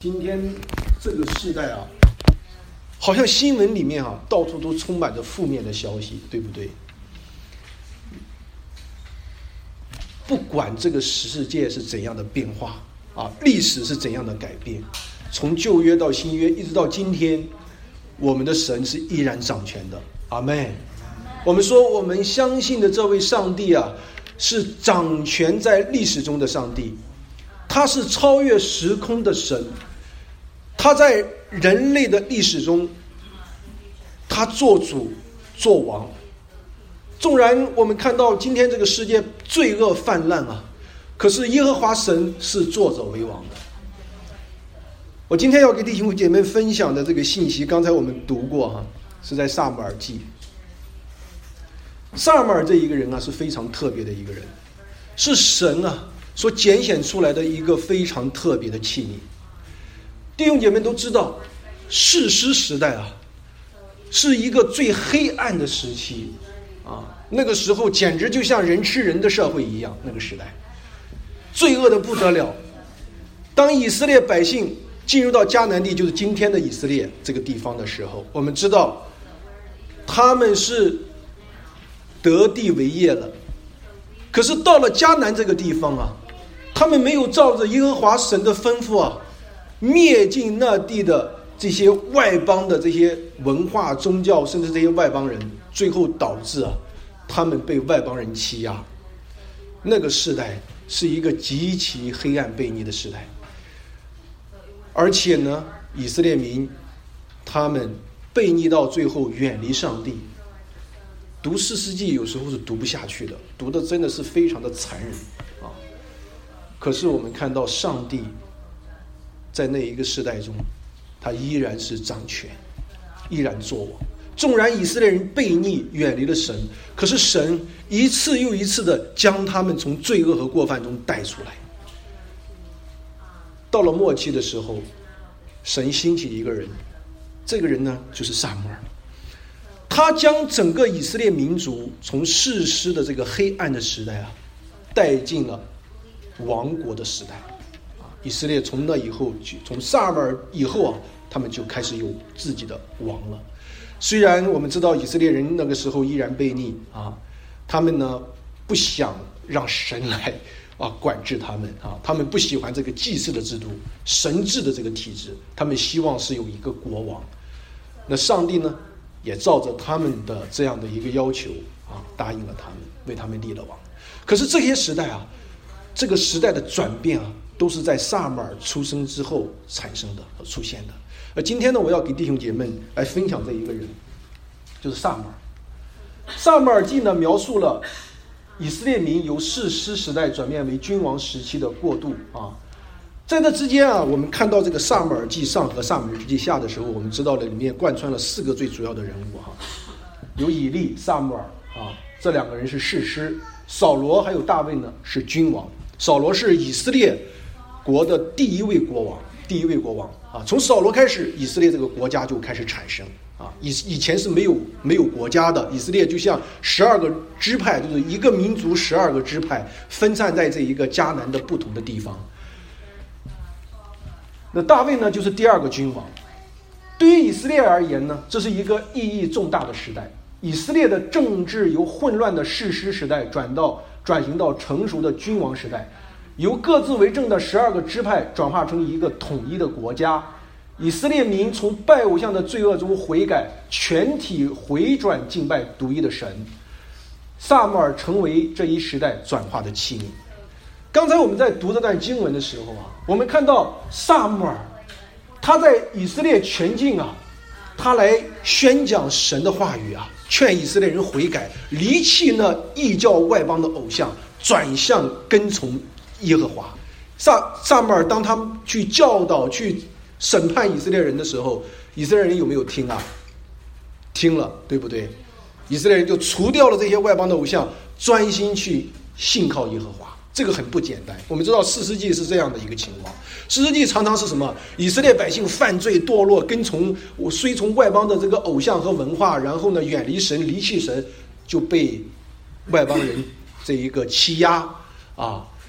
今天这个时代啊，好像新闻里面到处都充满着负面的消息，对不对？不管这个世界是怎样的变化历史是怎样的改变，从旧约到新约，一直到今天，我们的神是依然掌权的。阿们。我们说，我们相信的这位上帝是掌权在历史中的上帝，他是超越时空的神，他在人类的历史中，他做主做王。纵然我们看到今天这个世界罪恶泛滥可是耶和华神是作者为王的。我今天要给弟兄姐妹分享的这个信息，刚才我们读过是在撒母耳记。撒母耳这一个人是非常特别的一个人，是神所拣选出来的一个非常特别的器皿。弟兄姐妹都知道，士师时代是一个最黑暗的时期那个时候简直就像人吃人的社会一样，那个时代罪恶的不得了。当以色列百姓进入到迦南地，就是今天的以色列这个地方的时候，我们知道他们是得地为业了。可是到了迦南这个地方他们没有照着耶和华神的吩咐灭尽那地的这些外邦的这些文化宗教，甚至这些外邦人，最后导致他们被外邦人欺压。那个时代是一个极其黑暗悖逆的时代，而且呢，以色列民他们悖逆到最后远离上帝。读士师记有时候是读不下去的，读的真的是非常的残忍可是我们看到上帝在那一个时代中，他依然是掌权，依然作王。纵然以色列人悖逆远离了神，可是神一次又一次的将他们从罪恶和过犯中带出来。到了末期的时候，神兴起一个人，这个人呢就是撒母耳。他将整个以色列民族从士师的这个黑暗的时代带进了王国的时代以色列从那以后，从撒母耳以后他们就开始有自己的王了。虽然我们知道以色列人那个时候依然悖逆他们呢不想让神来管制他们他们不喜欢这个祭祀的制度，神治的这个体制，他们希望是有一个国王。那上帝呢也照着他们的这样的一个要求答应了他们，为他们立了王。可是这些时代这个时代的转变都是在撒母耳出生之后产生的和出现的。而今天呢，我要给弟兄姐妹来分享这一个人，就是撒母耳。撒母耳记呢描述了以色列民由士师时代转变为君王时期的过渡在这之间我们看到这个撒母耳记上和撒母耳记下的时候，我们知道了里面贯穿了4个最主要的人物有以利、撒母耳这2个人是士师，扫罗还有大卫呢是君王。扫罗是以色列国的第一位国王从扫罗开始，以色列这个国家就开始产生以前是没有国家的，以色列就像12个支派，就是一个民族12个支派分散在这一个迦南的不同的地方。那大卫呢就是第2个君王。对于以色列而言呢，这是一个意义重大的时代。以色列的政治由混乱的士师时代转型到成熟的君王时代，由各自为政的12个支派转化成一个统一的国家。以色列民从拜偶像的罪恶中悔改，全体回转敬拜独一的神。撒母耳成为这一时代转化的器皿。刚才我们在读这段经文的时候我们看到撒母耳他在以色列全境他来宣讲神的话语劝以色列人悔改，离弃那异教外邦的偶像，转向跟从耶和华。撒母耳当他们去教导去审判以色列人的时候，以色列人有没有听听了，对不对？以色列人就除掉了这些外邦的偶像，专心去信靠耶和华。这个很不简单。我们知道士师记是这样的一个情况，士师记常常是什么？以色列百姓犯罪堕落，随从外邦的这个偶像和文化，然后呢远离神，离弃神，就被外邦人这一个欺压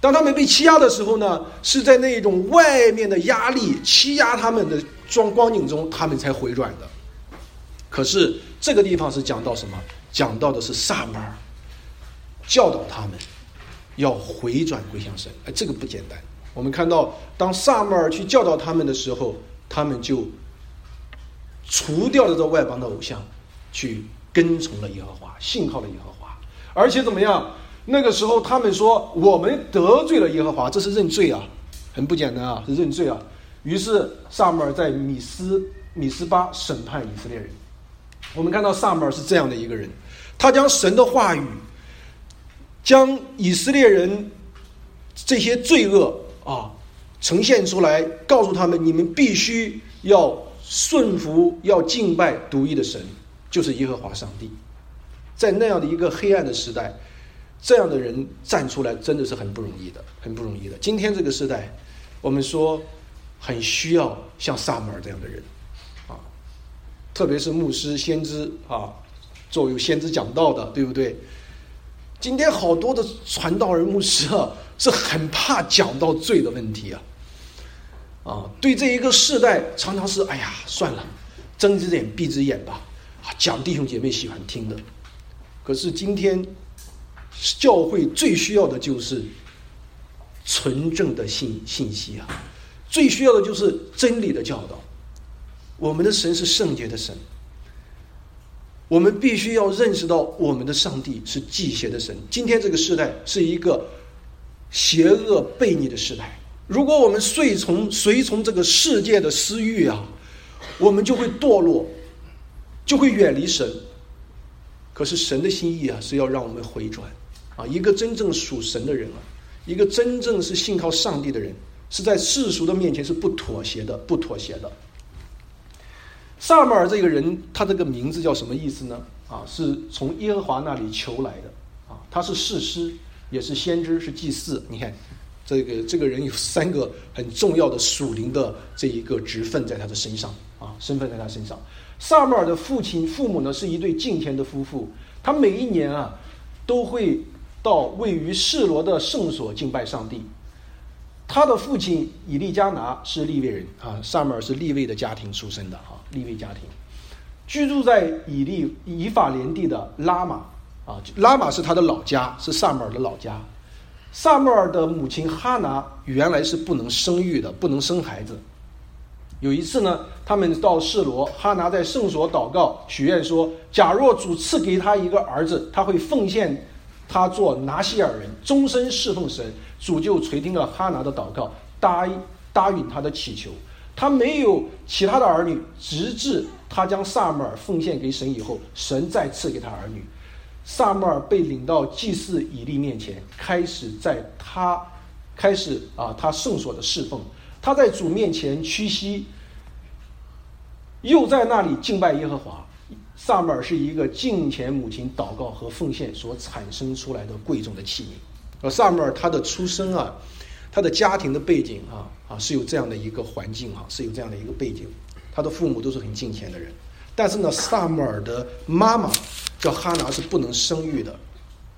当他们被欺压的时候呢，是在那种外面的压力欺压他们的光景中，他们才回转的。可是这个地方是讲到什么？讲到的是撒母耳教导他们要回转归向神。这个不简单。我们看到当撒母耳去教导他们的时候，他们就除掉了这外邦的偶像，去跟从了耶和华，信靠了耶和华。而且怎么样？那个时候他们说我们得罪了耶和华，这是认罪啊，很不简单啊，是认罪啊。于是撒母耳在米斯巴审判以色列人。我们看到撒母耳是这样的一个人，他将神的话语，将以色列人这些罪恶呈现出来，告诉他们你们必须要顺服，要敬拜独一的神，就是耶和华上帝。在那样的一个黑暗的时代，这样的人站出来真的是很不容易的，很不容易的。今天这个时代，我们说很需要像撒母耳这样的人特别是牧师先知作为先知讲道的，对不对？今天好多的传道人牧师是很怕讲到罪的问题对这一个世代常常是算了，睁只眼闭只眼吧讲弟兄姐妹喜欢听的。可是今天教会最需要的就是纯正的信息最需要的就是真理的教导。我们的神是圣洁的神，我们必须要认识到我们的上帝是忌邪的神。今天这个时代是一个邪恶悖逆的时代，如果我们随从这个世界的私欲我们就会堕落，就会远离神。可是神的心意是要让我们回转一个真正属神的人一个真正是信靠上帝的人，是在世俗的面前是不妥协的。撒母耳这个人，他这个名字叫什么意思呢？是从耶和华那里求来的他是士师，也是先知，是祭司。你看这个人有3个很重要的属灵的这一个职分在他的身上身份在他身上。撒母耳的父母呢是一对敬虔的夫妇，他每一年都会到位于示罗的圣所敬拜上帝。他的父亲以利加拿是利未人撒母耳是利未的家庭出身的利未家庭，居住在以法莲地的拉玛拉玛是他的老家，是撒母耳的老家。撒母耳的母亲哈拿原来是不能生育的，不能生孩子。有一次呢，他们到示罗，哈拿在圣所祷告许愿说，假若主赐给他一个儿子，他会奉献他做拿西尔人，终身侍奉神。主就垂听了哈拿的祷告，答应他的祈求。他没有其他的儿女，直至他将撒母耳奉献给神以后，神再赐给他儿女。撒母耳被领到祭司以利面前，开始他圣所的侍奉。他在主面前屈膝，又在那里敬拜耶和华。撒母耳是一个敬虔母亲祷告和奉献所产生出来的贵重的器皿。而撒母耳他的出生他的家庭的背景是有这样的一个环境是有这样的一个背景，他的父母都是很敬虔的人。但是呢，撒母耳的妈妈叫哈拿是不能生育的。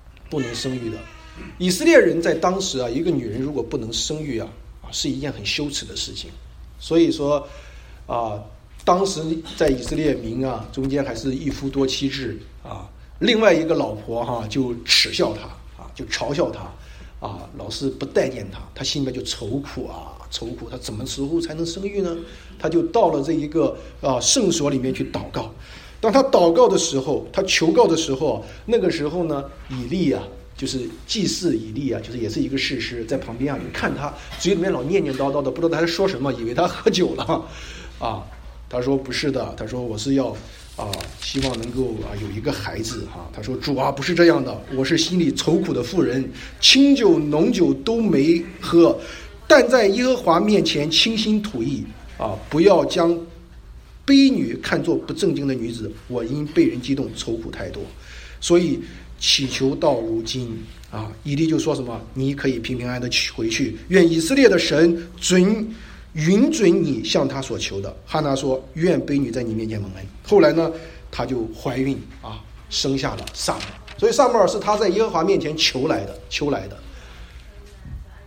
以色列人在当时一个女人如果不能生育是一件很羞耻的事情。所以说当时在以色列民中间还是一夫多妻制另外一个老婆就耻笑他就嘲笑他老是不待见他，他心里面就愁苦，他怎么时候才能生育呢？他就到了这一个圣所里面去祷告。当他祷告的时候，他求告的时候，那个时候呢，以利就是祭司以利就是也是一个士师，在旁边就看他嘴里面老念念叨叨的，不知道他在说什么，以为他喝酒了他说不是的，他说我是要希望能够有一个孩子他说主不是这样的，我是心里愁苦的妇人，清酒浓酒都没喝，但在耶和华面前倾心吐意不要将婢女看作不正经的女子，我因被人激动愁苦太多，所以祈求到如今以利就说什么，你可以平平安安的回去，愿以色列的神允准你向他所求的。哈拿说，愿婢女在你面前蒙恩。后来呢，她就怀孕生下了撒母耳。所以撒母耳是他在耶和华面前求来的。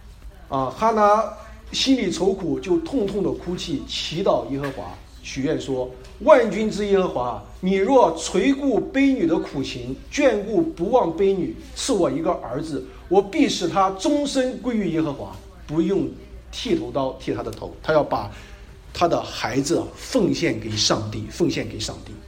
哈拿心里愁苦，就痛痛的哭泣，祈祷耶和华，许愿说：万军之耶和华，你若垂顾卑女的苦情，眷顾不忘卑女，赐我一个儿子，我必使他终身归于耶和华，不用剃头刀剃他的头。他要把他的孩子奉献给上帝，奉献给上帝。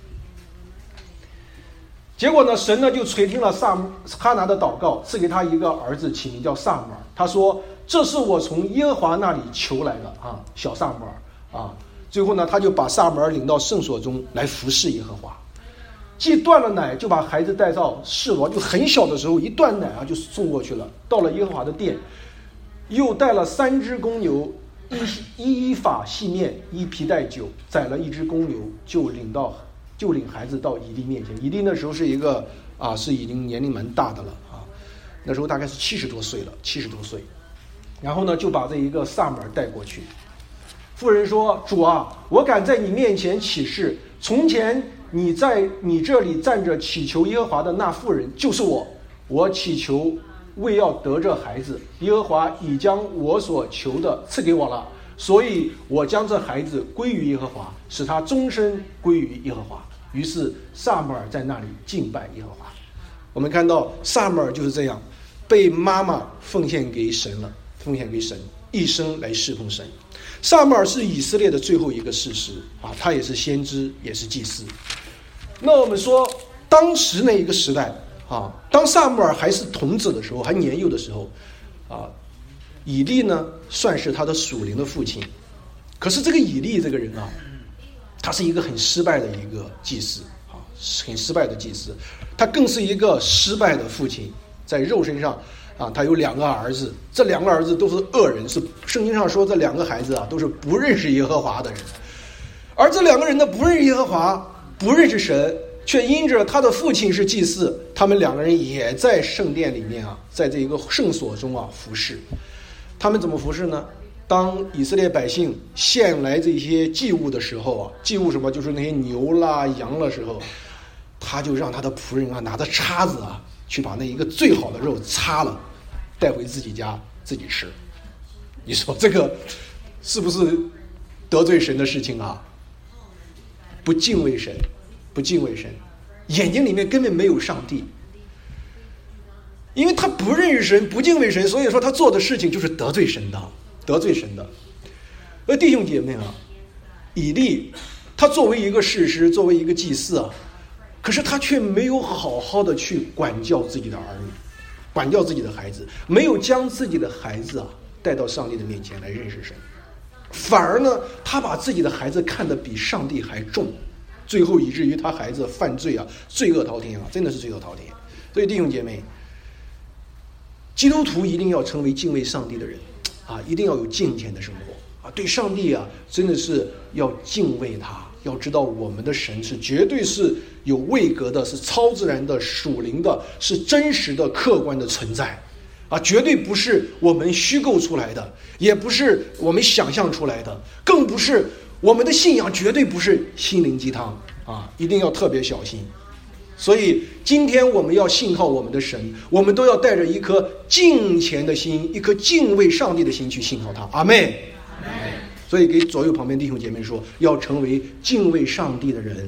结果呢，神呢就垂听了哈拿的祷告，赐给他一个儿子，起名叫撒母耳。他说：这是我从耶和华那里求来的小撒母耳最后呢，他就把撒母耳领到圣所中来服侍耶和华。既断了奶，就把孩子带到示罗，就很小的时候一断奶就送过去了。到了耶和华的殿，又带了3只公牛，一法细面，一皮带酒，宰了1只公牛，就领孩子到以利面前。以利那时候是一个是已经年龄蛮大的了那时候大概是70多岁了，70多岁。然后呢，就把这一个撒母耳带过去。妇人说：主啊，我敢在你面前起誓，从前你在你这里站着祈求耶和华的那妇人就是我祈求为要得这孩子，耶和华已将我所求的赐给我了，所以我将这孩子归于耶和华，使他终身归于耶和华。于是撒母耳在那里敬拜耶和华。我们看到撒母耳就是这样被妈妈奉献给神了，奉献给神，一生来侍奉神。撒母耳是以色列的最后一个士师他也是先知，也是祭司。那我们说当时那一个时代当撒母耳还是童子的时候，还年幼的时候以利呢算是他的属灵的父亲。可是这个以利这个人他是一个很失败的一个祭司很失败的祭司，他更是一个失败的父亲。在肉身上他有2个儿子，这2个儿子都是恶人，是圣经上说这2个孩子都是不认识耶和华的人。而这2个人呢，不认识耶和华，不认识神，却因着他的父亲是祭司，他们2个人也在圣殿里面在这一个圣所中服侍。他们怎么服侍呢？当以色列百姓献来这些祭物的时候祭物什么，就是那些牛啦羊的时候，他就让他的仆人拿着叉子去把那一个最好的肉擦了，带回自己家自己吃。你说这个是不是得罪神的事情不敬畏神，不敬畏神，眼睛里面根本没有上帝。因为他不认识神，不敬畏神，所以说他做的事情就是得罪神的，得罪神的。而弟兄姐妹以利他作为一个士师，作为一个祭司可是他却没有好好的去管教自己的儿女，管教自己的孩子，没有将自己的孩子带到上帝的面前来认识神，反而呢他把自己的孩子看得比上帝还重，最后以至于他孩子犯罪罪恶滔天真的是罪恶滔天。所以弟兄姐妹，基督徒一定要成为敬畏上帝的人一定要有敬虔的生活对上帝真的是要敬畏他，要知道我们的神是绝对是有位格的，是超自然的，属灵的，是真实的客观的存在绝对不是我们虚构出来的，也不是我们想象出来的，更不是我们的信仰绝对不是心灵鸡汤一定要特别小心。所以今天我们要信靠我们的神，我们都要带着一颗敬虔的心，一颗敬畏上帝的心去信靠他。阿们。所以给左右旁边弟兄姐妹说，要成为敬畏上帝的人。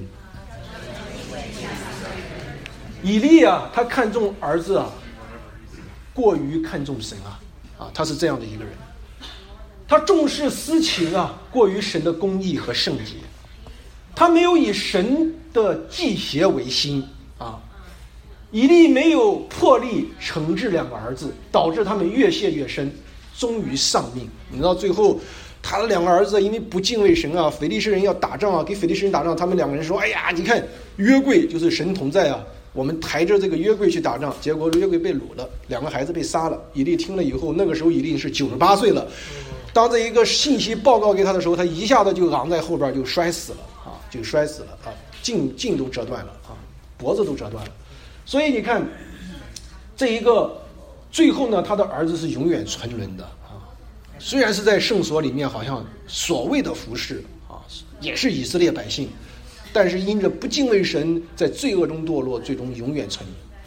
以利他看重儿子过于看重神他是这样的一个人。他重视私情过于神的公义和圣洁，他没有以神的祭邪为心以利没有魄力惩治2个儿子，导致他们越陷越深，终于丧命。你知道最后他的2个儿子因为不敬畏神非利士人要打仗给非利士人打仗，他们2个人说：哎呀，你看约柜就是神同在我们抬着这个约柜去打仗，结果约柜被掳了，2个孩子被杀了。以利听了以后，那个时候以利是98岁了，当这一个信息报告给他的时候，他一下子就昂在后边就摔死了颈都折断了脖子都折断了。所以你看这一个最后呢，他的儿子是永远沉沦的虽然是在圣所里面好像所谓的服侍也是以色列百姓，但是因着不敬畏神，在罪恶中堕落，最终永远沉沦。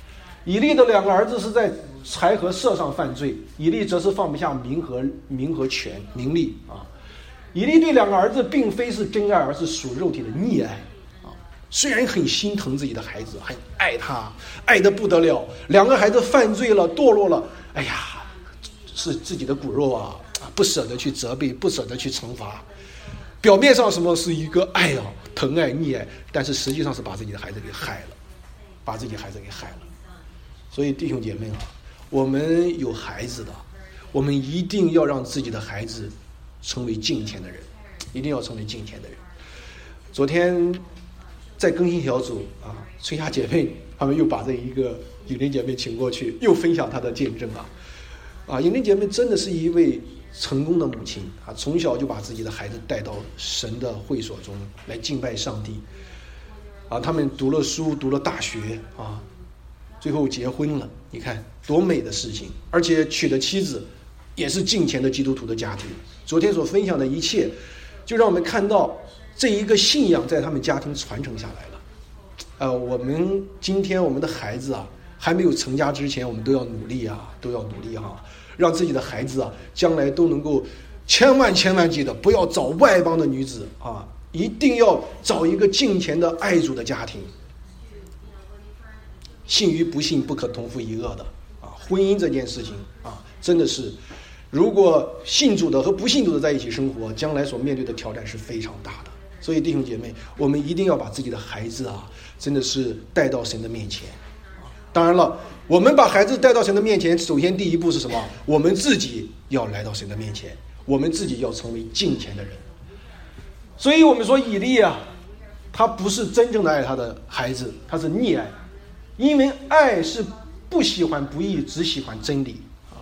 以利的2个儿子是在财和色上犯罪，以利则是放不下名和权名利啊。以利对2个儿子并非是真爱，而是属肉体的溺爱啊。虽然很心疼自己的孩子，很爱他，爱得不得了，2个孩子犯罪了，堕落了，哎呀，是自己的骨肉啊，不舍得去责备，不舍得去惩罚。表面上什么是一个爱啊，疼爱溺爱，但是实际上是把自己的孩子给害了，把自己孩子给害了。所以弟兄姐妹啊，我们有孩子的，我们一定要让自己的孩子成为敬虔的人，一定要成为敬虔的人。昨天在更新小组啊，春夏姐妹他们又把这一个影玲姐妹请过去，又分享她的见证啊，影玲姐妹真的是一位成功的母亲啊，从小就把自己的孩子带到神的会所中来敬拜上帝啊，他们读了书，读了大学啊，最后结婚了，你看多美的事情，而且娶的妻子也是敬虔的基督徒的家庭。昨天所分享的一切，就让我们看到这一个信仰在他们家庭传承下来了。我们今天我们的孩子啊，还没有成家之前，我们都要努力啊，让自己的孩子啊，将来都能够千万记得不要找外邦的女子啊，一定要找一个敬虔的爱主的家庭。信与不信不可同负一轭的啊，婚姻这件事情啊，真的是，如果信主的和不信主的在一起生活，将来所面对的挑战是非常大的。所以弟兄姐妹，我们一定要把自己的孩子啊，真的是带到神的面前。当然了，我们把孩子带到神的面前，首先第一步是什么？我们自己要来到神的面前，我们自己要成为敬虔的人。所以我们说以利啊，他不是真正的爱他的孩子，他是溺爱，因为爱是不喜欢不义，只喜欢真理啊。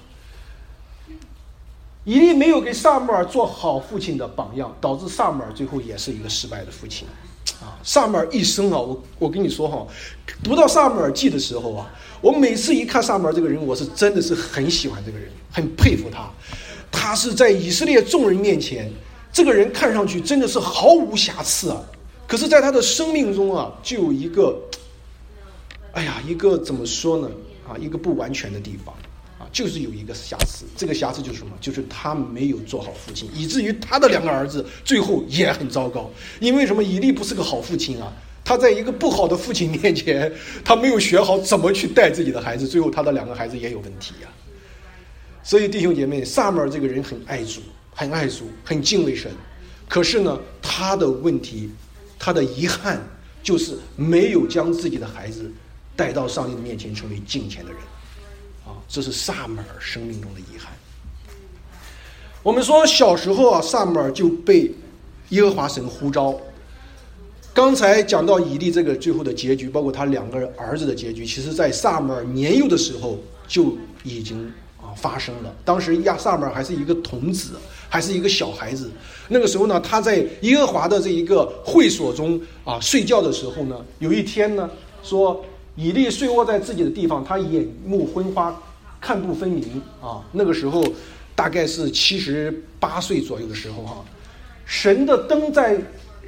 以利没有给撒母耳做好父亲的榜样，导致撒母耳最后也是一个失败的父亲啊。撒母耳一生啊，我跟你说哈，读到撒母耳记的时候啊，我每次一看撒母耳这个人，我是真的是很喜欢这个人，很佩服他。他是在以色列众人面前，这个人看上去真的是毫无瑕疵啊，可是在他的生命中啊，就有一个一个怎么说呢啊，一个不完全的地方啊，就是有一个瑕疵。这个瑕疵就是什么？就是他没有做好父亲，以至于他的2个儿子最后也很糟糕。因为什么？以利不是个好父亲啊，他在一个不好的父亲面前，他没有学好怎么去带自己的孩子，最后他的2个孩子也有问题啊。所以弟兄姐妹，撒母耳这个人很爱主，很敬畏神，可是呢，他的问题，他的遗憾就是没有将自己的孩子带到上帝的面前成为敬虔的人啊，这是撒母耳生命中的遗憾。我们说小时候啊，撒母耳就被耶和华神呼召。刚才讲到以利这个最后的结局，包括他2个儿子的结局，其实在撒母耳年幼的时候就已经发生了。当时撒母耳还是一个童子，还是一个小孩子。那个时候呢，他在耶和华的这一个会所中啊睡觉的时候呢，有一天呢，说以利睡卧在自己的地方，他眼目昏花，看不分明啊。那个时候大概是78岁左右的时候哈。神的灯在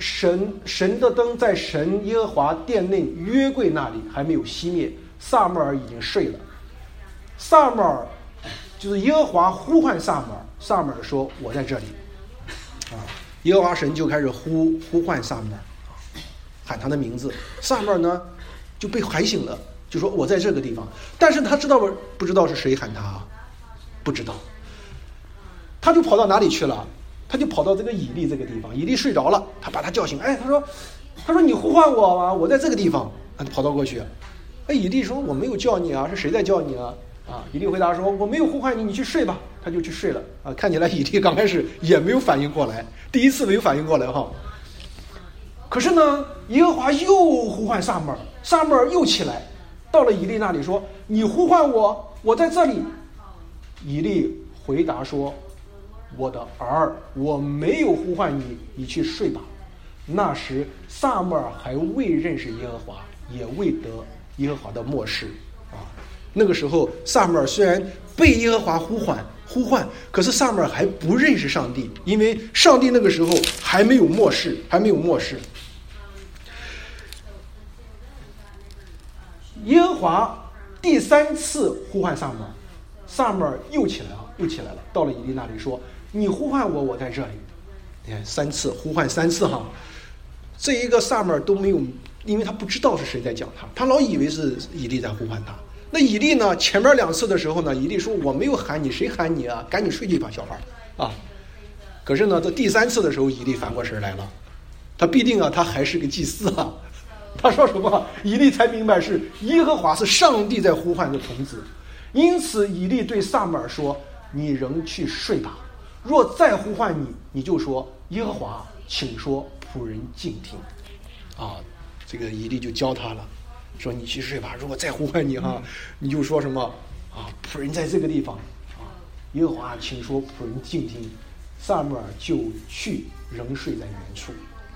神耶和华殿内约柜那里还没有熄灭，撒母耳已经睡了。撒母耳就是耶和华呼唤撒母耳，撒母耳说我在这里啊。耶和华神就开始呼唤撒母耳，喊他的名字。撒母耳呢就被喊醒了，就说我在这个地方。但是他不知道是谁喊他啊？不知道。他就跑到哪里去了？他就跑到这个以利这个地方。以利睡着了，他把他叫醒。他说你呼唤我吗？我在这个地方。他跑到过去。以利说我没有叫你啊，是谁在叫你啊？以利回答说我没有呼唤你，你去睡吧。他就去睡了啊。看起来以利刚开始也没有反应过来，第一次没有反应过来哈。可是呢，耶和华又呼唤撒母耳，撒母耳又起来，到了以利那里说你呼唤我，我在这里。以利回答说我的儿，我没有呼唤你，你去睡吧。那时撒母耳还未认识耶和华，也未得耶和华的默示啊。那个时候撒母耳虽然被耶和华呼唤，可是撒母耳还不认识上帝，因为上帝那个时候还没有默示。耶和华第3次呼唤撒母耳，撒母耳又起来了，到了以利那里说：“你呼唤我，我在这里。”你看3次呼唤3次哈，这一个撒母耳都没有，因为他不知道是谁在讲他老以为是以利在呼唤他。那以利呢，前面2次的时候呢，以利说：“我没有喊你，谁喊你啊？赶紧睡去吧，小孩啊！”可是呢，这第3次的时候，以利反过神来了，他必定他还是个祭司啊。他说什么？以利才明白是耶和华，是上帝在呼唤的童子。因此以利对撒母耳说：“你仍去睡吧，若再呼唤你，你就说耶和华，请说，仆人静听。”这个以利就教他了，说你去睡吧，如果再呼唤你你就说什么仆人在这个地方耶和华请说，仆人静听。撒母耳就去，仍睡在原处。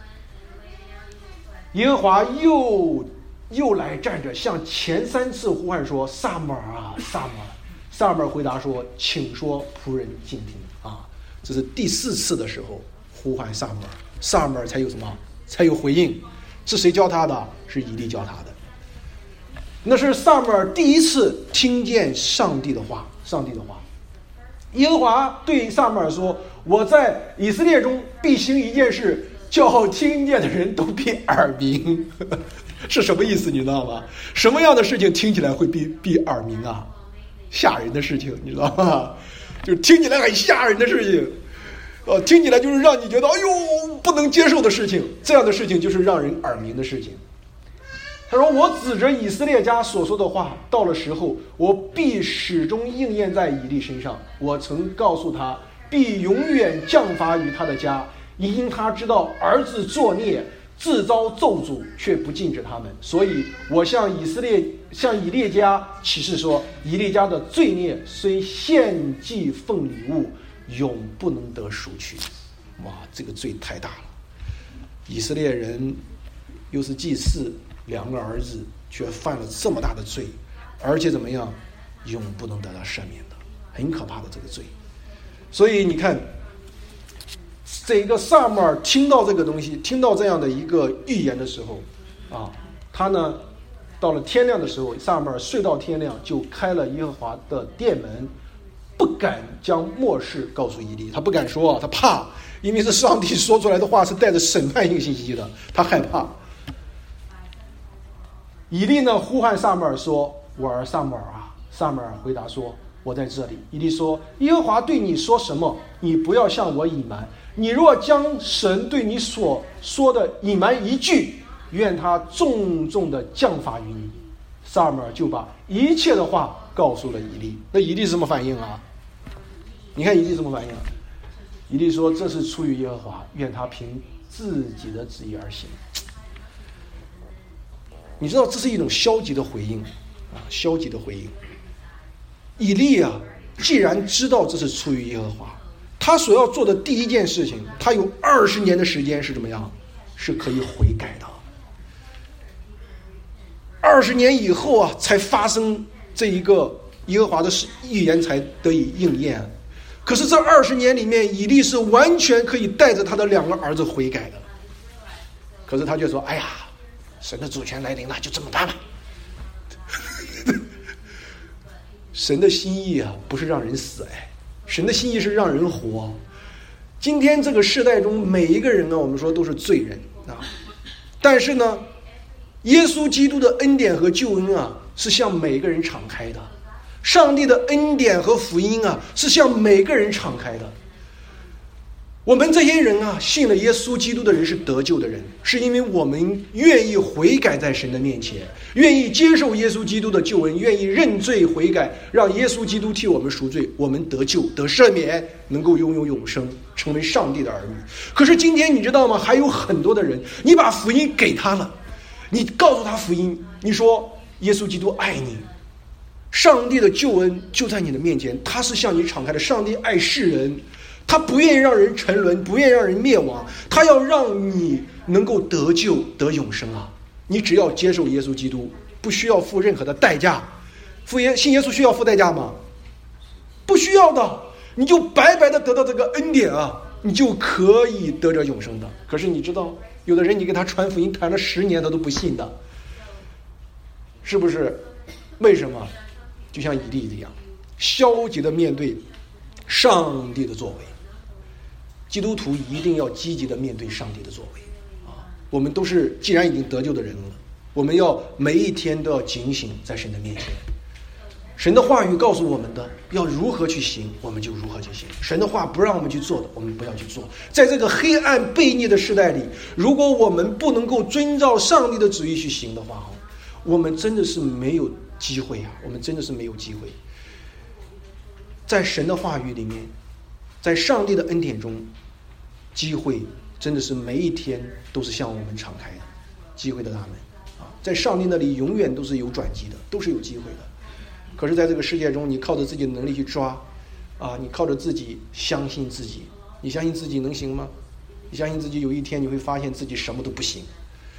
耶和华又来站着，向前3次呼唤说：“撒母耳啊，撒母耳！”撒母耳回答说：“请说，仆人静听。”这是第4次的时候呼唤撒母耳，撒母耳才有什么？才有回应。是谁教他的？是以利教他的。那是撒母耳第1次听见上帝的话。耶和华对撒母耳说：“我在以色列中必行一件事，叫听见的人都必耳鸣。”是什么意思？你知道吗？什么样的事情听起来会必耳鸣啊？吓人的事情，你知道吗？就是听起来很吓人的事情，听起来就是让你觉得哎呦不能接受的事情，这样的事情就是让人耳鸣的事情。他说：“我指着以色列家所说的话，到了时候，我必始终应验在以利身上。我曾告诉他，必永远降罚于他的家，因他知道儿子作孽，自遭咒诅，却不禁止他们。所以我向以利家起誓说，以利家的罪孽虽献祭奉礼物，永不能得赎去。”哇，这个罪太大了！以色列人又是祭祀，2个儿子却犯了这么大的罪，而且怎么样，永不能得到赦免的，很可怕的这个罪。所以你看，这个撒母耳听到这个东西，听到这样的一个预言的时候他呢到了天亮的时候，撒母耳睡到天亮，就开了耶和华的殿门，不敢将末事告诉以利。他不敢说，他怕，因为是上帝说出来的话是带着审判性信息的，他害怕。以利呢呼唤撒母耳说：“我儿撒母耳啊！”撒母耳回答说：“我在这里。”以利说：“耶和华对你说什么？你不要向我隐瞒。你若将神对你所说的隐瞒一句，愿他重重的降罚于你。”撒母耳就把一切的话告诉了以利。那以利什么反应啊？你看以利什么反应啊？以利说：“这是出于耶和华，愿他凭自己的旨意而行。”你知道这是一种消极的回应消极的回应。以利既然知道这是出于耶和华，他所要做的第一件事情，他有20年的时间是怎么样？是可以悔改的。20年以后才发生这一个耶和华的预言才得以应验。可是这20年里面，以利是完全可以带着他的2个儿子悔改的。可是他就说：“哎呀，神的主权来临了，就这么办吧。”神的心意不是让人死神的心意是让人活。今天这个世代中，每一个人我们说都是罪人但是呢，耶稣基督的恩典和救恩是向每个人敞开的。上帝的恩典和福音是向每个人敞开的。我们这些人信了耶稣基督的人是得救的人，是因为我们愿意悔改在神的面前，愿意接受耶稣基督的救恩，愿意认罪悔改，让耶稣基督替我们赎罪，我们得救得赦免，能够拥有永生，成为上帝的儿女。可是今天你知道吗？还有很多的人，你把福音给他了，你告诉他福音，你说耶稣基督爱你，上帝的救恩就在你的面前，他是向你敞开的。上帝爱世人，他不愿意让人沉沦，不愿意让人灭亡，他要让你能够得救得永生你只要接受耶稣基督，不需要付任何的代价。信耶稣需要付代价吗？不需要的，你就白白的得到这个恩典你就可以得着永生的。可是你知道，有的人你给他传福音谈了10年他都不信的，是不是？ 为什么？就像以利一样，消极的面对上帝的作为。基督徒一定要积极的面对上帝的作为啊！我们都是既然已经得救的人了，我们要每一天都要警醒在神的面前。神的话语告诉我们的要如何去行，我们就如何去行。神的话不让我们去做的，我们不要去做。在这个黑暗悖逆的时代里，如果我们不能够遵照上帝的旨意去行的话，我们真的是没有机会啊！我们真的是没有机会。在神的话语里面，在上帝的恩典中，机会真的是每一天都是向我们敞开的，机会的大门啊！在上帝那里永远都是有转机的，都是有机会的。可是在这个世界中，你靠着自己的能力去抓啊，你靠着自己相信自己，你相信自己能行吗？你相信自己有一天你会发现自己什么都不行。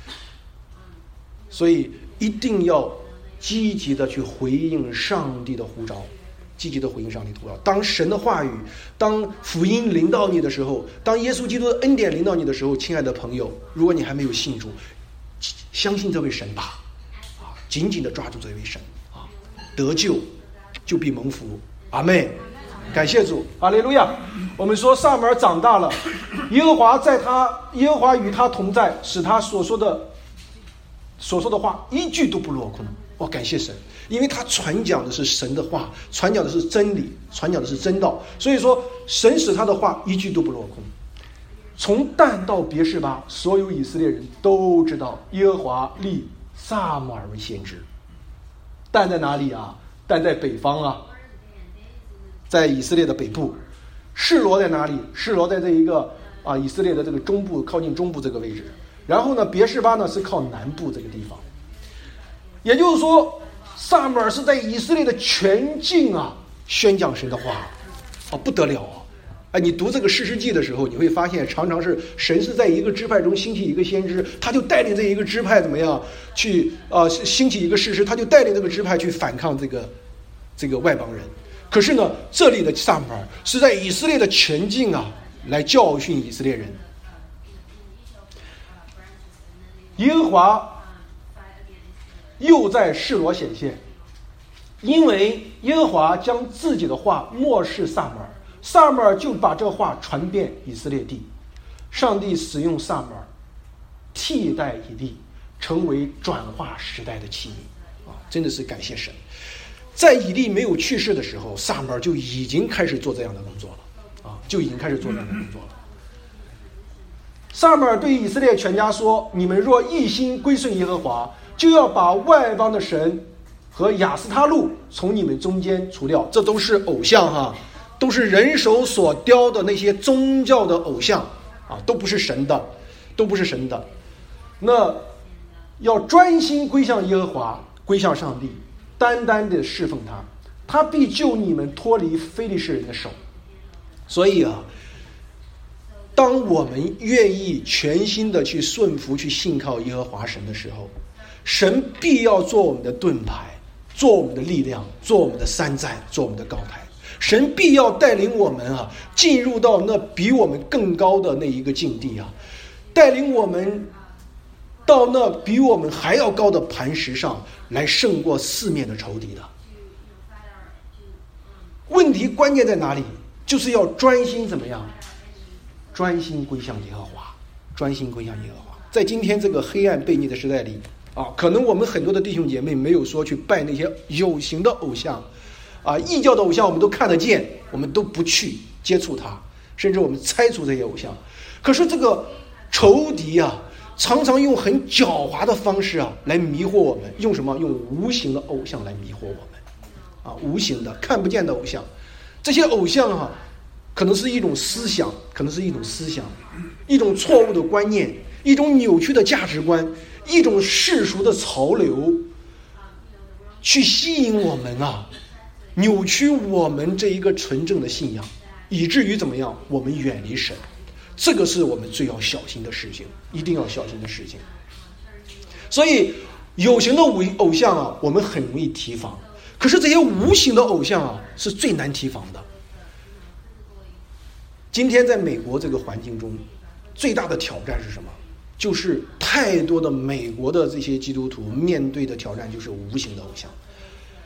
所以一定要积极的去回应上帝的呼召，积极的回应上帝的呼召。当神的话语，当福音临到你的时候，当耶稣基督的恩典临到你的时候，亲爱的朋友，如果你还没有信主，相信这位神吧，啊，紧紧的抓住这位神啊，得救就必蒙福。阿们。感谢主，哈利路亚。我们说撒母耳长大了，耶和华与他同在，使他所说的话一句都不落空。感谢神，因为他传讲的是神的话，传讲的是真理，传讲的是真道，所以说神使他的话一句都不落空。从但到别是巴，所有以色列人都知道耶和华立撒母耳为先知。但在哪里啊？但在北方啊，在以色列的北部。示罗在哪里？示罗在这一个以色列的这个中部，靠近中部这个位置。然后呢，别是巴呢是靠南部这个地方。也就是说，撒母耳是在以色列的全境宣讲神的话不得了啊！你读这个士师记的时候，你会发现常常是神是在一个支派中兴起一个先知，他就带领这一个支派怎么样去兴起一个士师，他就带领这个支派去反抗这个外邦人。可是呢，这里的撒母耳是在以色列的全境来教训以色列人。耶和华又在示罗显现，因为耶和华将自己的话默示撒母耳，撒母耳就把这话传遍以色列地。上帝使用撒母耳替代以利，成为转化时代的器皿真的是感谢神。在以利没有去世的时候，撒母耳就已经开始做这样的工作了就已经开始做这样的工作了。撒母耳对以色列全家说：你们若一心归顺耶和华，就要把外邦的神和亚斯他路从你们中间除掉。这都是偶像都是人手所雕的那些宗教的偶像都不是神的，都不是神的。那要专心归向耶和华，归向上帝，单单的侍奉他，他必救你们脱离非利士人的手。所以当我们愿意全心的去顺服，去信靠耶和华神的时候，神必要做我们的盾牌，做我们的力量，做我们的山寨，做我们的高台。神必要带领我们进入到那比我们更高的那一个境地带领我们到那比我们还要高的磐石上来，胜过四面的仇敌的。问题关键在哪里？就是要专心怎么样？专心归向耶和华，专心归向耶和华。在今天这个黑暗悖逆的时代里可能我们很多的弟兄姐妹没有说去拜那些有形的偶像异教的偶像，我们都看得见，我们都不去接触它，甚至我们拆除这些偶像。可是这个仇敌常常用很狡猾的方式来迷惑我们。用什么？用无形的偶像来迷惑我们无形的看不见的偶像。这些偶像可能是一种思想，一种错误的观念，一种扭曲的价值观，一种世俗的潮流，去吸引我们扭曲我们这一个纯正的信仰，以至于怎么样？我们远离神。这个是我们最要小心的事情，一定要小心的事情。所以有形的偶像我们很容易提防，可是这些无形的偶像是最难提防的。今天在美国这个环境中，最大的挑战是什么？就是太多的美国的这些基督徒面对的挑战就是无形的偶像。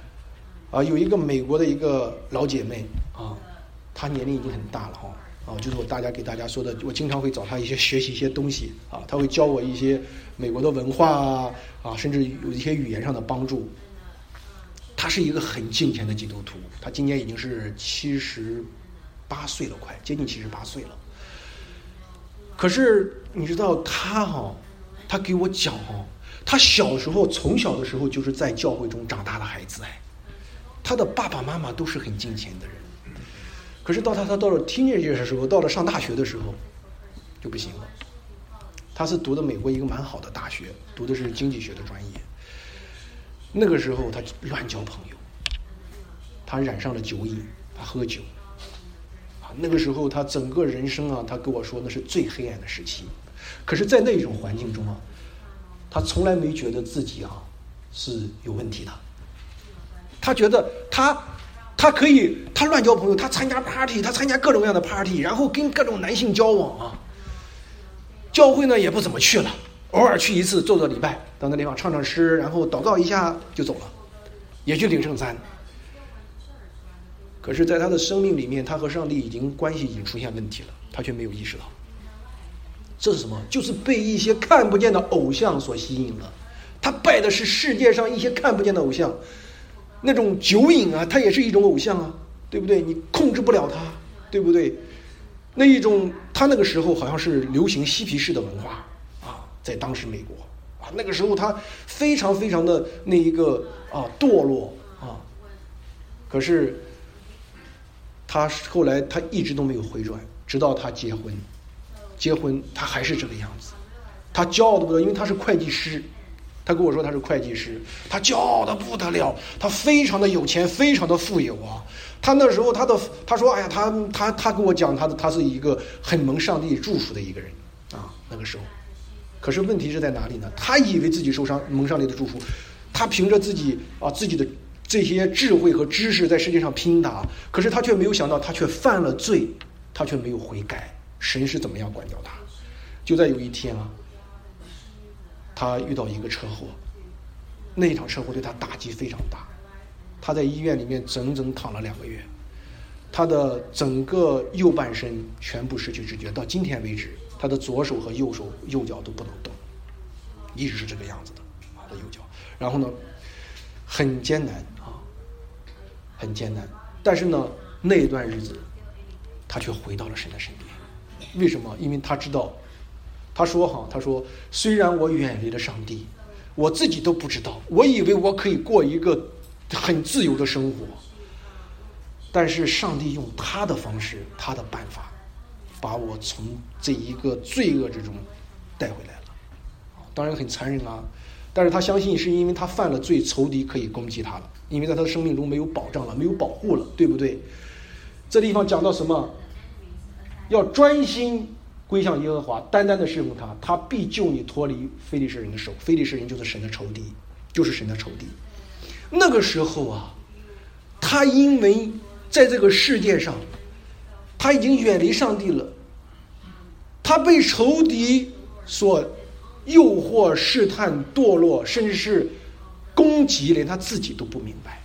有一个美国的一个老姐妹她年龄已经很大了就是给大家说的，我经常会找她学习一些东西她会教我一些美国的文化甚至有一些语言上的帮助。她是一个很敬虔的基督徒，她今年已经是78岁了，快接近78岁了。可是你知道她给我讲她从小的时候就是在教会中长大的孩子她的爸爸妈妈都是很敬虔的人。可是他到了teenager的时候，到了上大学的时候就不行了。他是读的美国一个蛮好的大学，读的是经济学的专业。那个时候他乱交朋友，他染上了酒瘾，他喝酒那个时候他整个人生他跟我说那是最黑暗的时期。可是在那种环境中他从来没觉得自己是有问题的。他觉得他可以，他乱交朋友，他参加 party， 他参加各种各样的 party， 然后跟各种男性交往教会呢也不怎么去了，偶尔去一次做礼拜，到那地方唱唱诗，然后祷告一下就走了，也去领圣餐。可是在他的生命里面，他和上帝关系已经出现问题了，他却没有意识到。这是什么？就是被一些看不见的偶像所吸引了。他拜的是世界上一些看不见的偶像。那种酒瘾它也是一种偶像对不对？你控制不了它，对不对？那一种，他那个时候好像是流行嬉皮士的文化在当时美国那个时候他非常非常的那一个堕落可是他后来他一直都没有回转，直到他结婚他还是这个样子。他骄傲的不得了，因为他是会计师。他跟我说他是会计师，他骄傲的不得了，他非常的有钱，非常的富有他那时候他说他跟我讲他是一个很蒙上帝祝福的一个人那个时候。可是问题是在哪里呢？他以为自己蒙上帝的祝福，他凭着自己的这些智慧和知识在世界上拼打，可是他却没有想到他却犯了罪，他却没有悔改，神是怎么样管教他？就在有一天他遇到一个车祸，那一场车祸对他打击非常大，他在医院里面整整躺了2个月，他的整个右半身全部失去知觉，到今天为止，他的左手和右脚都不能动，一直是这个样子的他的右脚。然后呢，很艰难很艰难，但是呢，那一段日子，他却回到了神的身边。为什么？因为他知道。他说虽然我远离了上帝，我自己都不知道，我以为我可以过一个很自由的生活，但是上帝用他的方式，他的办法，把我从这一个罪恶之中带回来了。当然很残忍但是他相信是因为他犯了罪，仇敌可以攻击他了，因为在他的生命中没有保障了，没有保护了，对不对？这地方讲到什么？要专心归向耶和华，单单的侍奉他，他必救你脱离非利士人的手。非利士人就是神的仇敌，就是神的仇敌。那个时候他因为在这个世界上，他已经远离上帝了，他被仇敌所诱惑、试探、堕落，甚至是攻击，连他自己都不明白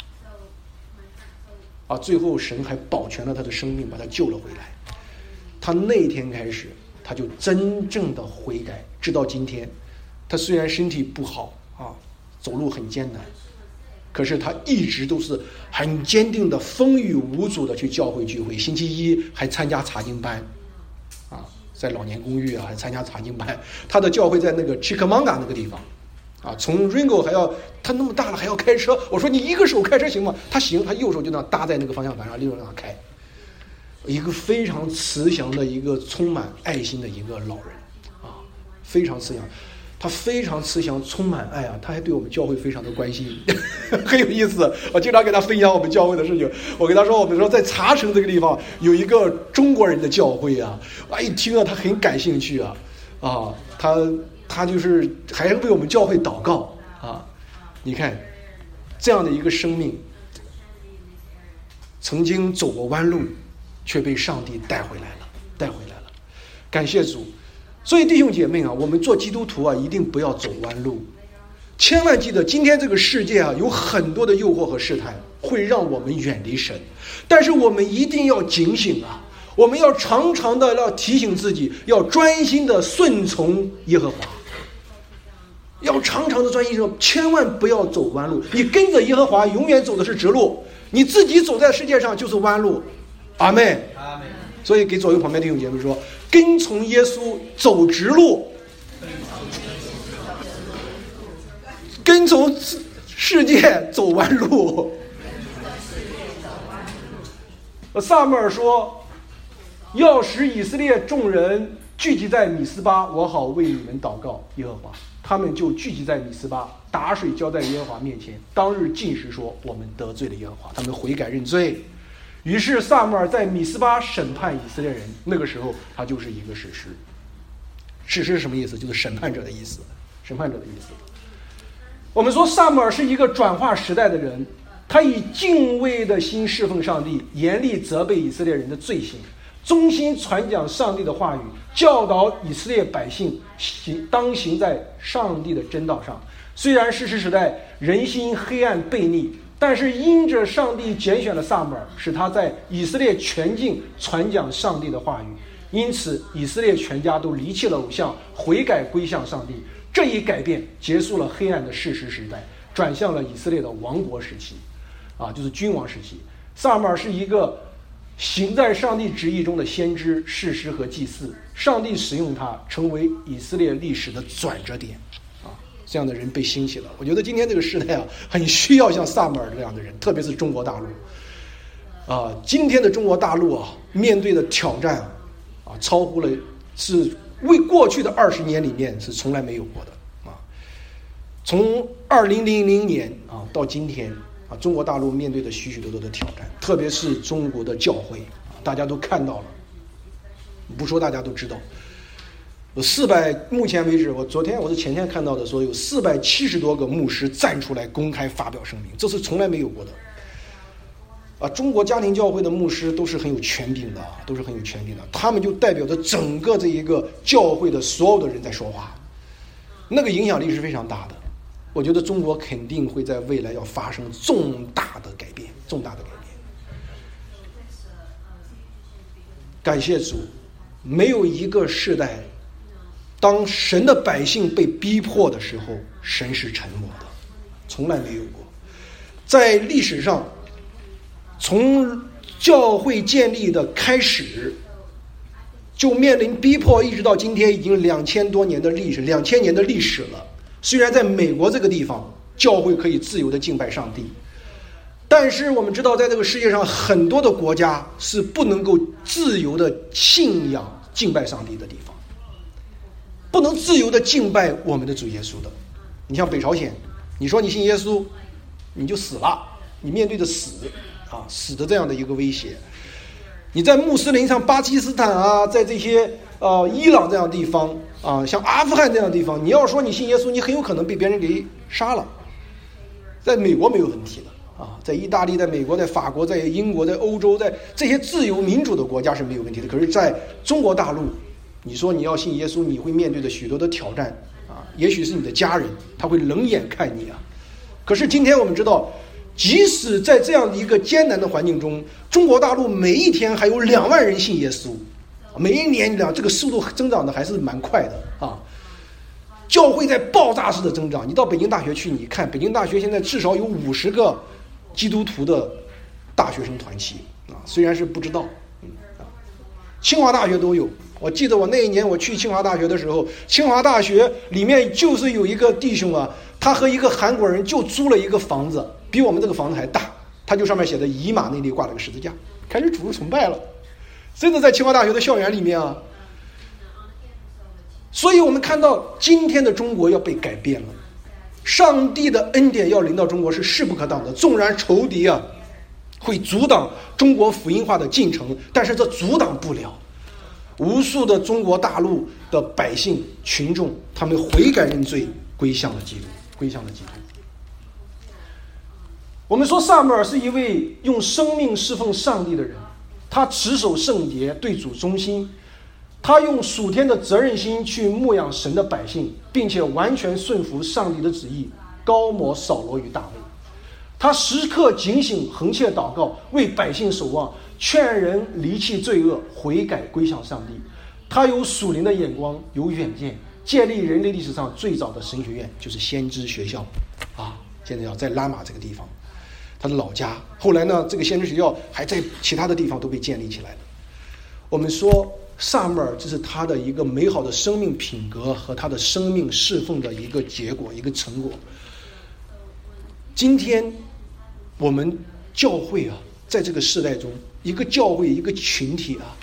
最后神还保全了他的生命，把他救了回来。他那天开始，他就真正的悔改，直到今天。他虽然身体不好走路很艰难，可是他一直都是很坚定的，风雨无阻的去教会聚会，星期一还参加查经班在老年公寓还参加查经班。他的教会在那个 Chickamauga 那个地方从 Ringo 他那么大了还要开车，我说你一个手开车行吗？他行，他右手就那样搭在那个方向盘上，另外让他开。一个非常慈祥的一个充满爱心的一个老人非常慈祥，他非常慈祥，充满爱他还对我们教会非常的关心很有意思。我经常给他分享我们教会的事情，我跟他说我们说在茶城这个地方有一个中国人的教会一听他很感兴趣他就是还为我们教会祷告你看这样的一个生命，曾经走过弯路，却被上帝带回来了，感谢主。所以弟兄姐妹我们做基督徒一定不要走弯路。 千万记得，今天这个世界啊，有很多的诱惑和试探，会让我们远离神。但是我们一定要警醒啊！我们要常常的要提醒自己，要专心的顺从耶和华，要常常的专心，千万不要走弯路。你跟着耶和华，永远走的是直路；你自己走在世界上就是弯路。阿们。 阿们。 所以给左右旁边弟兄姐妹说，跟从耶稣走直路，跟从世界走弯路。撒母耳说，要使以色列众人聚集在米斯巴，我好为你们祷告耶和华。他们就聚集在米斯巴，打水浇在耶和华面前。当日禁食说，我们得罪了耶和华。他们悔改认罪。于是撒母耳在米斯巴审判以色列人。那个时候他就是一个士师。士师是什么意思？就是审判者的意思。审判者的意思。我们说撒母耳是一个转化时代的人，他以敬畏的心侍奉上帝，严厉责备以色列人的罪行，忠心传讲上帝的话语，教导以色列百姓当行在上帝的真道上。虽然士师时代人心黑暗悖逆，但是因着上帝拣选了撒母耳，使他在以色列全境传讲上帝的话语，因此以色列全家都离弃了偶像，悔改归向上帝。这一改变结束了黑暗的士师时代，转向了以色列的王国时期，就是君王时期。撒母耳是一个行在上帝旨意中的先知、士师和祭司，上帝使用他成为以色列历史的转折点，这样的人被兴起了。我觉得今天这个时代啊，很需要像撒母耳这样的人，特别是中国大陆今天的中国大陆面对的挑战超乎了是为过去的20年里面是从来没有过的从2000年到今天中国大陆面对的许许多多的挑战，特别是中国的教会大家都看到了，不说大家都知道。目前为止，我是前天看到的，说有470多个牧师站出来公开发表声明，这是从来没有过的。中国家庭教会的牧师都是很有权柄的，他们就代表着整个这一个教会的所有的人在说话，那个影响力是非常大的。我觉得中国肯定会在未来要发生重大的改变。感谢主，没有一个世代当神的百姓被逼迫的时候，神是沉默的，从来没有过。在历史上，从教会建立的开始，就面临逼迫，一直到今天已经2000年的历史了。虽然在美国这个地方，教会可以自由的敬拜上帝，但是我们知道，在这个世界上很多的国家是不能够自由的信仰敬拜上帝的地方，不能自由的敬拜我们的主耶稣的。你像北朝鲜，你说你信耶稣，你就死了，你面对着死的这样的一个威胁。你在穆斯林像巴基斯坦在这些伊朗这样的地方像阿富汗这样的地方，你要说你信耶稣，你很有可能被别人给杀了。在美国没有问题的在意大利、在美国、在法国、在英国、在欧洲，在这些自由民主的国家是没有问题的。可是在中国大陆，你说你要信耶稣，你会面对着许多的挑战也许是你的家人他会冷眼看你可是今天我们知道，即使在这样的一个艰难的环境中，中国大陆每一天还有2万人信耶稣，每一年这个速度增长的还是蛮快的教会在爆炸式的增长。你到北京大学去，你看北京大学现在至少有50个基督徒的大学生团契虽然是不知道清华大学都有。我记得我那一年我去清华大学的时候，清华大学里面就是有一个弟兄他和一个韩国人就租了一个房子，比我们这个房子还大，他就上面写的以马内利挂了个十字架，开始主日崇拜了，真的在清华大学的校园里面所以我们看到今天的中国要被改变了，上帝的恩典要临到中国是势不可挡的。纵然仇敌会阻挡中国福音化的进程，但是这阻挡不了无数的中国大陆的百姓群众，他们悔改认罪，归向了基督。我们说撒母耳是一位用生命侍奉上帝的人，他持守圣洁，对主忠心，他用属天的责任心去牧养神的百姓，并且完全顺服上帝的旨意， 高摩扫罗与大卫。他时刻警醒，恒切祷告，为百姓守望，劝人离弃罪恶，悔改归向上帝。他有属灵的眼光，有远见，建立人类历史上最早的神学院，就是先知学校啊，现在在拉玛这个地方，他的老家。后来呢，这个先知学校还在其他的地方都被建立起来了。我们说撒母耳，这是他的一个美好的生命品格和他的生命侍奉的一个结果，一个成果。今天我们教会啊，在这个世代中，一个教会，一个群体啊，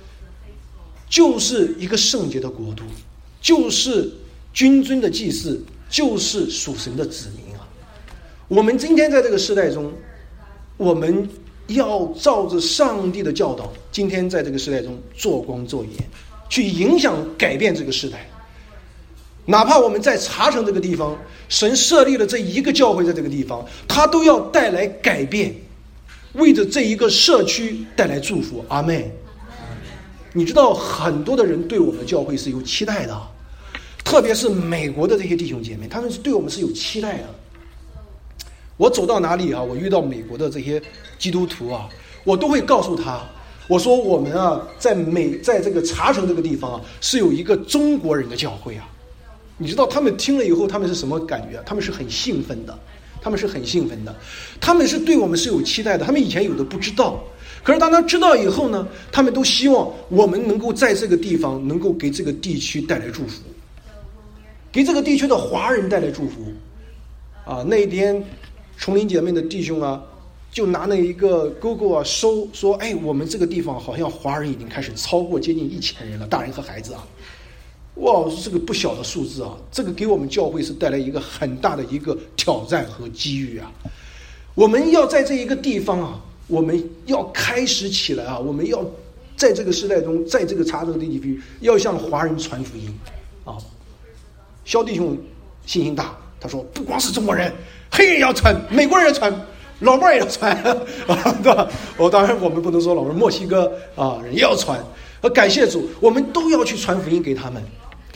就是一个圣洁的国度，就是君尊的祭祀，就是属神的子民啊。我们今天在这个世代中，我们要照着上帝的教导，今天在这个时代中做光做盐，去影响改变这个时代。哪怕我们在茶城这个地方，神设立了这一个教会，在这个地方他都要带来改变，为着这一个社区带来祝福。阿们。你知道很多的人对我们的教会是有期待的，特别是美国的这些弟兄姐妹，他们是对我们是有期待的。我走到哪里啊，我遇到美国的这些基督徒啊，我都会告诉他，我说我们啊，在这个茶城这个地方啊，是有一个中国人的教会啊。你知道他们听了以后，他们是什么感觉啊？他们是很兴奋的，他们是对我们是有期待的。他们以前有的不知道，可是当他知道以后呢，他们都希望我们能够在这个地方能够给这个地区带来祝福，给这个地区的华人带来祝福啊。那一天丛林姐妹的弟兄啊，就拿那一个 Google 啊说，哎，我们这个地方好像华人已经开始超过接近1000人了，大人和孩子啊。哇，这个不小的数字啊，这个给我们教会是带来一个很大的一个挑战和机遇啊。我们要在这一个地方啊，我们要开始起来啊，我们要在这个时代中，在这个茶城地区，要向华人传福音啊。肖弟兄信心大，他说不光是中国人，黑人也要传，美国人也传，老妹儿也要传啊，对吧？当然我们不能说老妹儿，墨西哥啊人也要传。感谢主，我们都要去传福音给他们。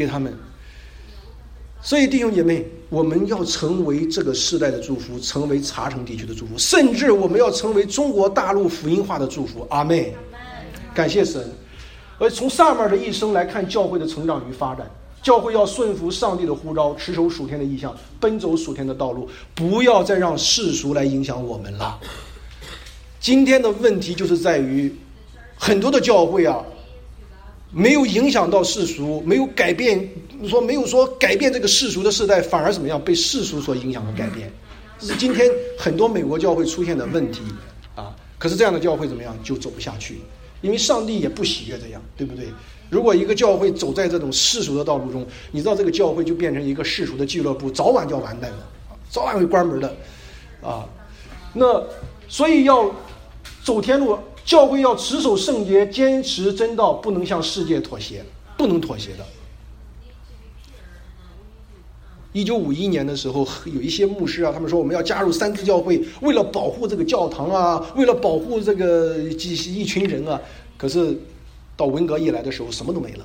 所以弟兄姐妹，我们要成为这个世代的祝福，成为茶城地区的祝福，甚至我们要成为中国大陆福音化的祝福。阿们，感谢神。而从撒母耳的一生来看，教会的成长与发展，教会要顺服上帝的呼召，持守属天的意向，奔走属天的道路，不要再让世俗来影响我们了。今天的问题就是在于很多的教会啊，没有影响到世俗，没有改变，没有说改变这个世俗的世代，反而怎么样被世俗所影响和改变，这是今天很多美国教会出现的问题啊。可是这样的教会怎么样就走不下去，因为上帝也不喜悦这样，对不对？如果一个教会走在这种世俗的道路中，你知道这个教会就变成一个世俗的俱乐部，早晚就要完蛋的，早晚会关门的啊。那所以要走天路，教会要持守圣洁，坚持真道，不能向世界妥协，不能妥协的。1951年的时候，有一些牧师啊，他们说我们要加入三自教会，为了保护这个教堂啊，为了保护这个一群人啊。可是到文革一来的时候，什么都没了。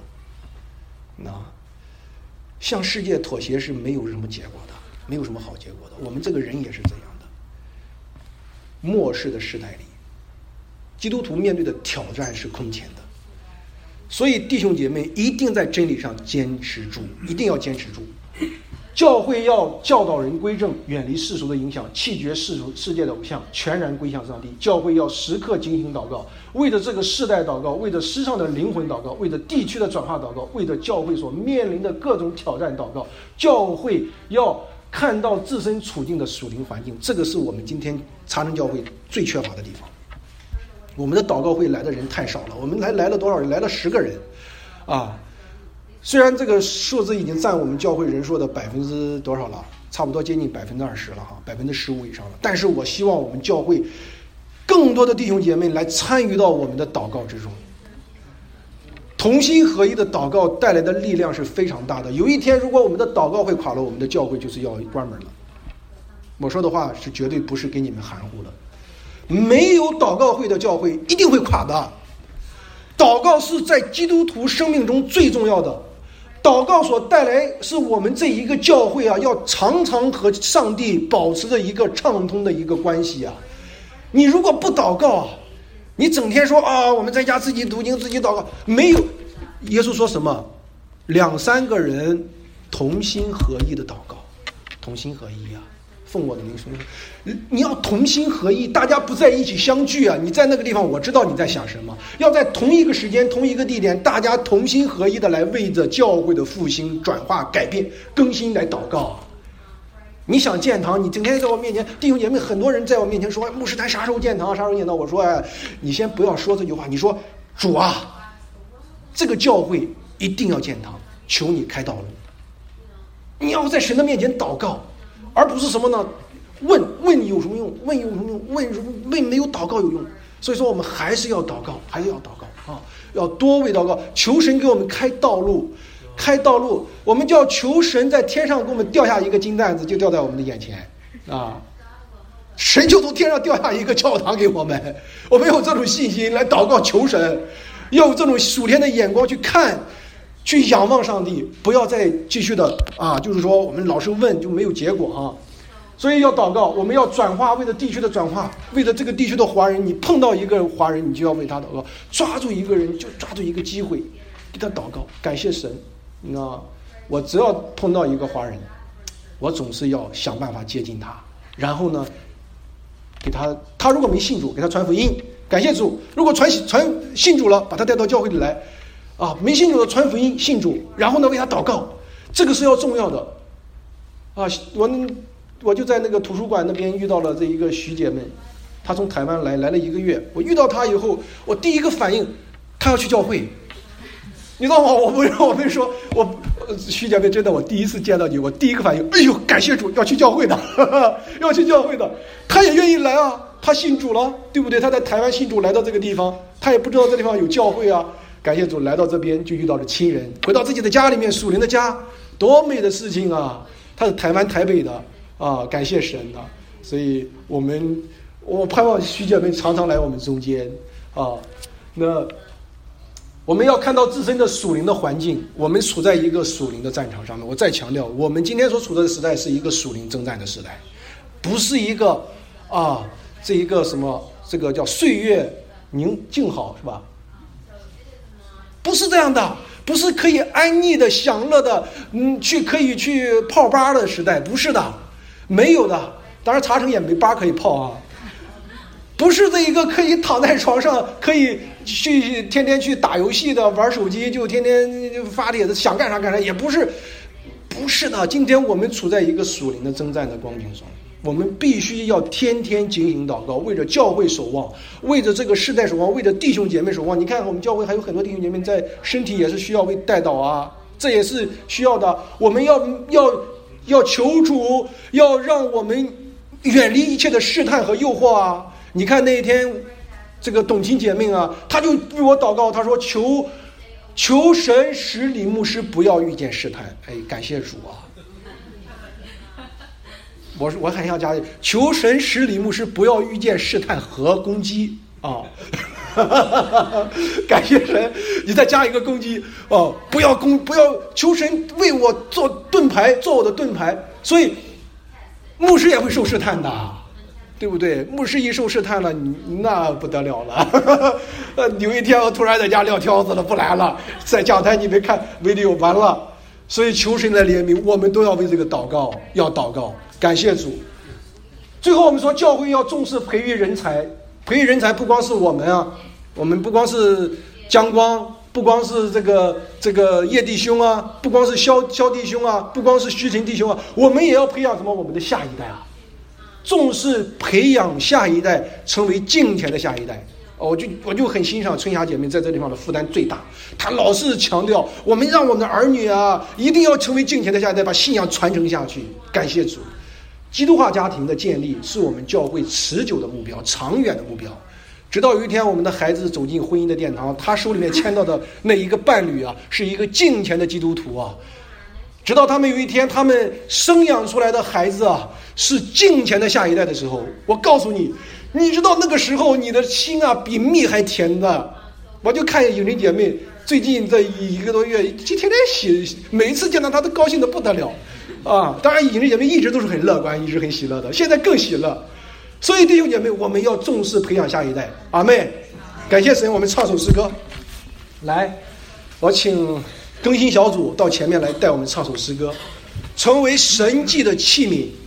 向世界妥协是没有什么结果的，没有什么好结果的。我们这个人也是这样的。末世的时代里，基督徒面对的挑战是空前的，所以弟兄姐妹一定在真理上坚持住，一定要坚持住。教会要教导人归正，远离世俗的影响，弃绝世界的偶像，全然归向上帝。教会要时刻警醒祷告，为着这个世代祷告，为着世上的灵魂祷告，为着地区的转化祷告，为着教会所面临的各种挑战祷告。教会要看到自身处境的属灵环境，这个是我们今天茶城教会最缺乏的地方。我们的祷告会来的人太少了，我们来了多少人？来了10个人啊。虽然这个数字已经占我们教会人数的多少了，差不多接近20%了哈，15%以上了。但是我希望我们教会更多的弟兄姐妹来参与到我们的祷告之中，同心合一的祷告带来的力量是非常大的。有一天如果我们的祷告会垮了，我们的教会就是要关门了。我说的话是绝对不是给你们含糊的，没有祷告会的教会一定会垮的。祷告是在基督徒生命中最重要的， 祷告所带来是我们这一个教会啊，要常常和上帝保持着一个畅通的一个关系啊。你如果不祷告啊，你整天说啊，我们在家自己读经自己祷告，没有。耶稣说什么？2-3个人同心合意的祷告，同心合一啊，奉我的名说，你要同心合意，大家不在一起相聚啊。你在那个地方，我知道你在想什么，要在同一个时间、同一个地点，大家同心合一的来为着教会的复兴、转化、改变、更新来祷告啊。你想建堂，你整天在我面前，弟兄姐妹很多人在我面前说，牧师咱啥时候建堂，啥时候建堂？我说你先不要说这句话，你说主啊，这个教会一定要建堂，求你开道路。你要在神的面前祷告，而不是什么呢？问有什么用？问有什么用？问没有祷告有用。所以说我们还是要祷告，还是要祷告啊！要多为祷告，求神给我们开道路。开道路，我们就要求神在天上给我们掉下一个金蛋子，就掉在我们的眼前啊！神就从天上掉下一个教堂给我们，我们有这种信心来祷告求神，要有这种属天的眼光去看，去仰望上帝，不要再继续的啊！就是说我们老是问就没有结果啊！所以要祷告，我们要转化，为了地区的转化，为了这个地区的华人，你碰到一个华人，你就要为他祷告，抓住一个人就抓住一个机会，给他祷告，感谢神。那我只要碰到一个华人，我总是要想办法接近他，然后呢，给他如果没信主，给他传福音，感谢主；如果传信主了，把他带到教会里来，啊，没信主的传福音信主，然后呢为他祷告，这个是要重要的，啊，我就在那个图书馆那边遇到了这一个徐姐妹，她从台湾来了1个月，我遇到她以后，我第一个反应，她要去教会。你知道吗？我们说，徐姐妹真的，我第一次见到你，我第一个反应，哎呦，感谢主，要去教会的，要去教会的。他也愿意来啊，他信主了，对不对？他在台湾信主，来到这个地方，他也不知道这地方有教会啊。感谢主，来到这边就遇到了亲人，回到自己的家里面，属灵的家，多美的事情啊！他是台湾台北的啊，感谢神啊！所以我盼望徐姐妹常常来我们中间啊，那。我们要看到自身的属灵的环境，我们处在一个属灵的战场上面。我再强调，我们今天所处的时代是一个属灵征战的时代，不是一个这一个什么，这个叫岁月静好，是吧？不是这样的，不是可以安逸的享乐的，可以去泡吧的时代，不是的，没有的。当然茶城也没吧可以泡啊。不是这一个可以躺在床上，可以去天天去打游戏的，玩手机就天天发帖子，想干啥干啥，也不是的。今天我们处在一个属灵的征战的光景上，我们必须要天天警醒祷告，为着教会守望，为着这个世代守望，为着弟兄姐妹守望。你看我们教会还有很多弟兄姐妹在身体也是需要被带祷啊，这也是需要的。我们要求主，要让我们远离一切的试探和诱惑啊。你看那一天，这个董卿姐妹啊，她就为我祷告，她说求神使李牧师不要遇见试探。哎，感谢主啊！我还想加，求神使李牧师不要遇见试探和攻击啊！感谢神，你再加一个攻击哦，不要求神为我做盾牌，做我的盾牌。所以牧师也会受试探的。对不对？牧师一受试探了，那不得了了。有一天我突然在家撂挑子了，不来了，在讲台你没看video完了。所以求神来怜悯，我们都要为这个祷告，要祷告，感谢主。最后我们说教会要重视培育人才，培育人才不光是我们啊，我们不光是江光，不光是这个叶弟兄啊，不光是肖弟兄啊，不光是徐晨弟兄啊，我们也要培养什么？我们的下一代啊。重视培养下一代成为敬虔的下一代。我就很欣赏春霞姐妹在这地方的负担最大，她老是强调我们让我们的儿女啊一定要成为敬虔的下一代，把信仰传承下去。感谢主，基督化家庭的建立是我们教会持久的目标，长远的目标。直到有一天我们的孩子走进婚姻的殿堂，他手里面牵到的那一个伴侣啊是一个敬虔的基督徒啊，直到他们有一天他们生养出来的孩子啊是敬虔的下一代的时候，我告诉你，你知道那个时候你的心啊比蜜还甜的。我就看有人姐妹最近这1个多月，天天喜，每一次见到他都高兴得不得了，啊！当然，弟兄姐妹一直都是很乐观，一直很喜乐的，现在更喜乐。所以弟兄姐妹，我们要重视培养下一代。阿妹，感谢神，我们唱首诗歌。来，我请更新小组到前面来带我们唱首诗歌，成为神迹的器皿。